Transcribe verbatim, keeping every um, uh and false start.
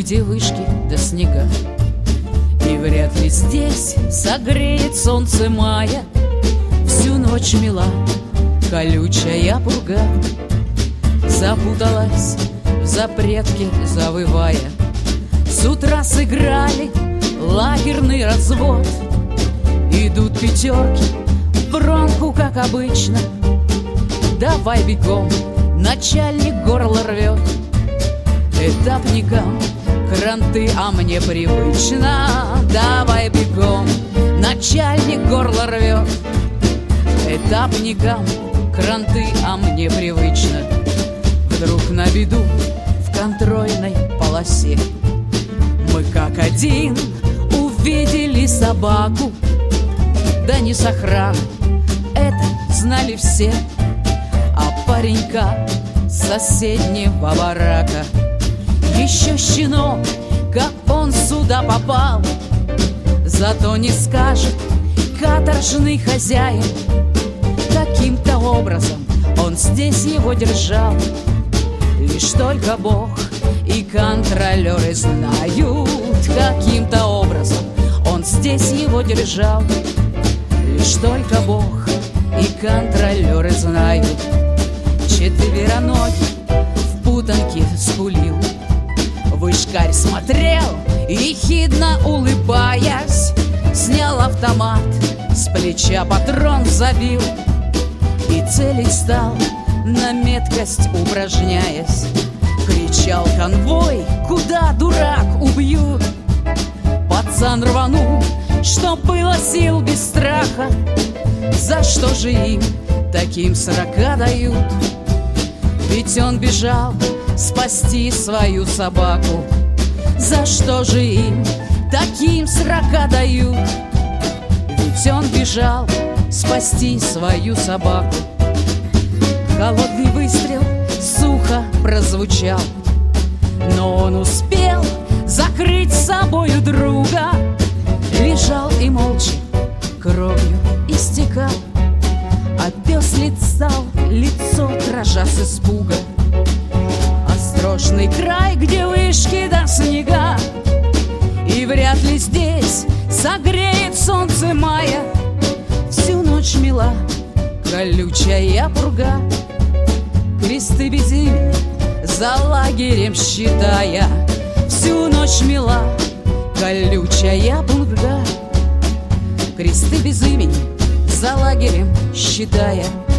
где вышки до снега. И вряд ли здесь согреет солнце мая. Всю ночь мела колючая пурга, запуталась в запретке, завывая. С утра сыграли лагерный развод. Идут пятерки в бронку, как обычно. Давай бегом, начальник горло рвет. Этапникам кранты, а мне привычно. Давай бегом, начальник горло рвет. Этапникам кранты, а мне привычно. Вдруг на беду в контрольной полосе мы как один увидели собаку. Да не с охраны, это знали все, а паренька с соседнего барака. Еще щенок, как он сюда попал, зато не скажет каторжный хозяин. Каким-то образом он здесь его держал. Лишь только Бог и контролеры знают, каким-то образом он здесь его держал. Лишь только Бог и контролеры знают. Четвероногий в путанке скулил, вышкарь смотрел, ехидно улыбаясь. Снял автомат, с плеча патрон забил и целить стал, на меткость упражняясь. Кричал конвой: куда, дурак, убьют? Пацан рванул, что было сил без страха. За что же им таким сорока дают? Ведь он бежал спасти свою собаку. За что же им таким сорока дают? Ведь он бежал спасти свою собаку. Холодный выстрел сухо прозвучал, но он успел закрыть собою друга. Лежал и молча кровью истекал, а пес лицал лицо, дрожа с испуга. Острожный край, где вышки до снега, и вряд ли здесь согреет солнце мая. Всю ночь мела колючая пурга, кресты без имени за лагерем считая. Всю ночь мела колючая пурга, кресты без имени за лагерем считая.